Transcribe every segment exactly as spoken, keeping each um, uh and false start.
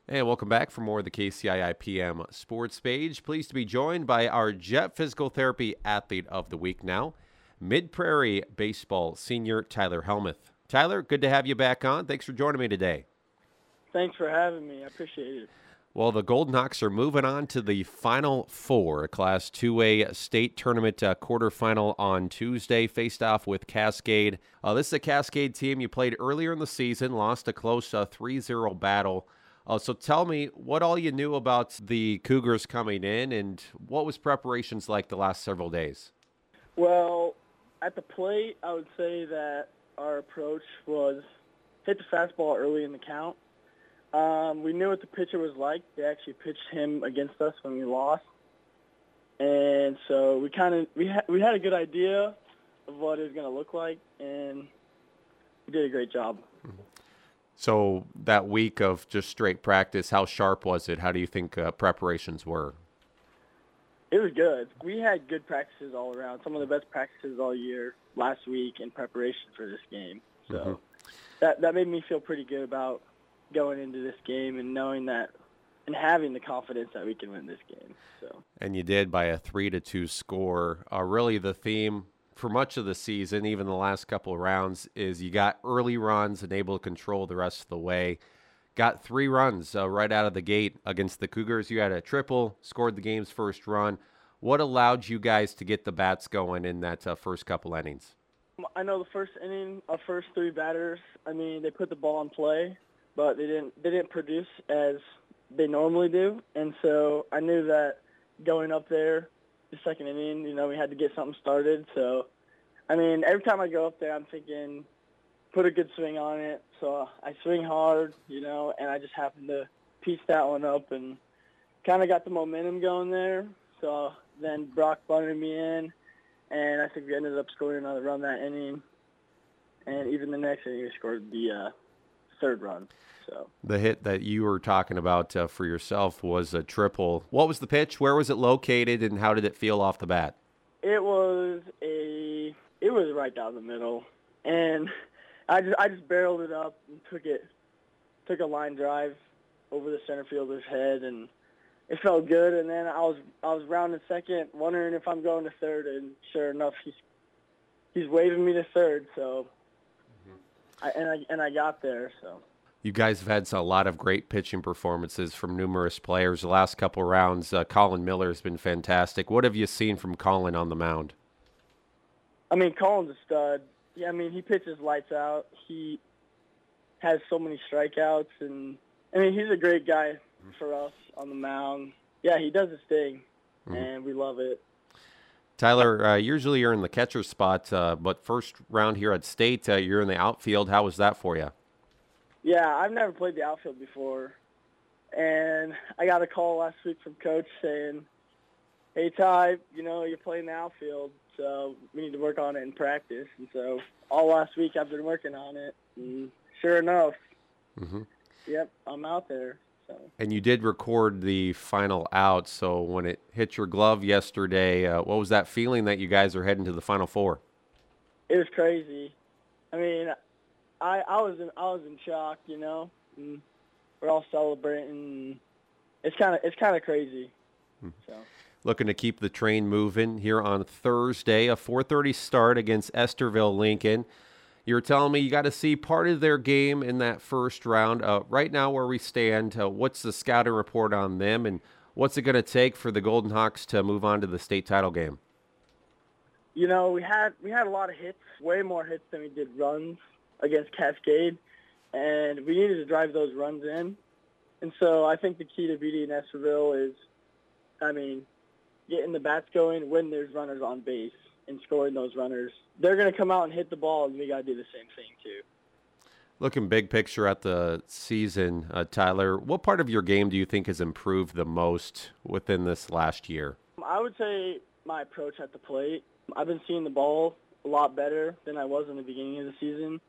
And welcome back for more of the K C I I P M Sports Page. Pleased to be joined by our Jet Physical Therapy Athlete of the Week now, Mid-Prairie Baseball senior Tyler Helmuth. Tyler, good to have you back on. Thanks for joining me today. Thanks for having me. I appreciate it. Well, the Golden Hawks are moving on to the Final Four, a Class two A state tournament uh, quarterfinal on Tuesday, faced off with Cascade. Uh, this is a Cascade team you played earlier in the season, lost a close uh, three zero battle. Uh, so tell me what all you knew about the Cougars coming in and what was preparations like the last several days? Well, at the plate, I would say that our approach was hit the fastball early in the count. Um, we knew what the pitcher was like. They actually pitched him against us when we lost. And so we kind of we, ha- we had a good idea of what it was going to look like, and we did a great job. Mm-hmm. So that week of just straight practice, how sharp was it? How do you think uh, preparations were? It was good. We had good practices all around, some of the best practices all year last week in preparation for this game. So mm-hmm. that that made me feel pretty good about going into this game and knowing that and having the confidence that we can win this game. So and you did by a three to two score. Uh, really the theme for much of the season, even the last couple of rounds, is you got early runs and able to control the rest of the way. Got three runs uh, right out of the gate against the Cougars. You had a triple, scored the game's first run. What allowed you guys to get the bats going in that uh, first couple innings? I know the first inning, our first three batters, I mean, they put the ball in play, but they didn't they didn't produce as they normally do. And so I knew that going up there, the second inning, you know, we had to get something started. So, I mean, every time I go up there, I'm thinking, put a good swing on it. So I swing hard, you know, and I just happened to piece that one up and kind of got the momentum going there. So then Brock bunted me in, and I think we ended up scoring another run that inning. And even the next inning, we scored the uh, third run. So the hit that you were talking about uh, for yourself was a triple. What was the pitch? Where was it located, and how did it feel off the bat? It was a it was right down the middle, and I just I just barreled it up and took it took a line drive over the center fielder's head, and it felt good. And then I was I was rounding second, wondering if I'm going to third, and sure enough, he's he's waving me to third. So mm-hmm. I, and I and I got there. So. You guys have had a lot of great pitching performances from numerous players. The last couple of rounds, uh, Colin Miller has been fantastic. What have you seen from Colin on the mound? I mean, Colin's a stud. Yeah, I mean, he pitches lights out. He has so many strikeouts, and I mean, he's a great guy for us on the mound. Yeah, he does his thing, mm-hmm. and we love it. Tyler, uh, usually you're in the catcher spot, uh, but first round here at State, uh, you're in the outfield. How was that for you? Yeah, I've never played the outfield before, and I got a call last week from Coach saying, hey, Ty, you know, you're playing the outfield, so we need to work on it in practice. And so all last week I've been working on it, and sure enough, mm-hmm. yep, I'm out there. So. And you did record the final out, so when it hit your glove yesterday, uh, what was that feeling that you guys are heading to the Final Four? It was crazy. I mean, I, I was in I was in shock, you know. And we're all celebrating. It's kind of it's kind of crazy. Hmm. So. Looking to keep the train moving here on Thursday, a four thirty start against Estherville Lincoln. You were telling me you got to see part of their game in that first round. Uh, right now, where we stand, uh, what's the scouting report on them, and what's it going to take for the Golden Hawks to move on to the state title game? You know, we had we had a lot of hits, way more hits than we did runs against Cascade, and we needed to drive those runs in. And so I think the key to beating Estherville is, I mean, getting the bats going when there's runners on base and scoring those runners. They're going to come out and hit the ball, and we got to do the same thing too. Looking big picture at the season, uh, Tyler, what part of your game do you think has improved the most within this last year? I would say my approach at the plate. I've been seeing the ball a lot better than I was in the beginning of the season.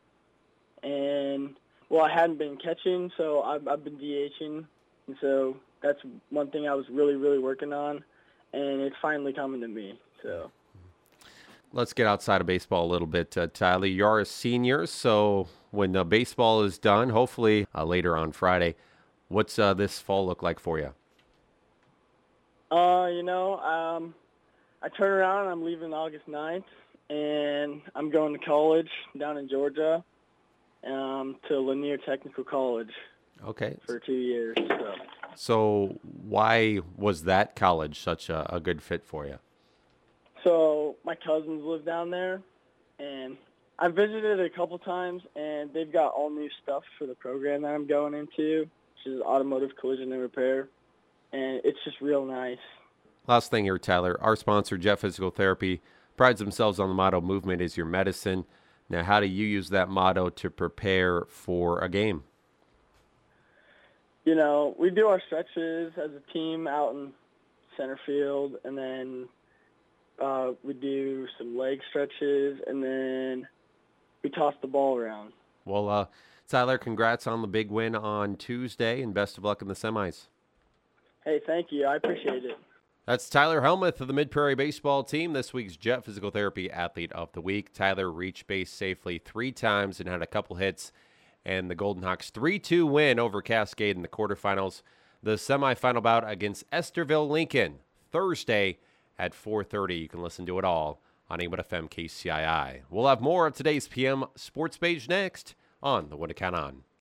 And, well, I hadn't been catching, so I've, I've been DHing. And so that's one thing I was really, really working on, and it's finally coming to me. So let's get outside of baseball a little bit. Uh, Tyler, you are a senior, so when uh, baseball is done, hopefully uh, later on Friday, What's uh, this fall look like for you? Uh, you know, um, I turn around and I'm leaving August ninth, and I'm going to college down in Georgia, um, to Lanier Technical College Okay. for two years. So, So why was that college such a, a good fit for you? so my cousins live down there, and I visited a couple times, and they've got all new stuff for the program that I'm going into, which is automotive collision and repair, and it's just real nice. Last thing here, Tyler. Our sponsor, Jet Physical Therapy, prides themselves on the motto, movement is your medicine. Now, how do you use that motto to prepare for a game? You know, we do our stretches as a team out in center field, and then uh, we do some leg stretches, and then we toss the ball around. Well, uh, Tyler, congrats on the big win on Tuesday, and best of luck in the semis. Hey, thank you. I appreciate it. That's Tyler Helmuth of the Mid-Prairie Baseball team, this week's Jet Physical Therapy Athlete of the Week. Tyler reached base safely three times and had a couple hits, and the Golden Hawks three two win over Cascade in the quarterfinals. The semifinal bout against Estherville Lincoln, Thursday at four thirty. You can listen to it all on A one F M K C I I. We'll have more of today's P M Sports Page next on the What to Count On.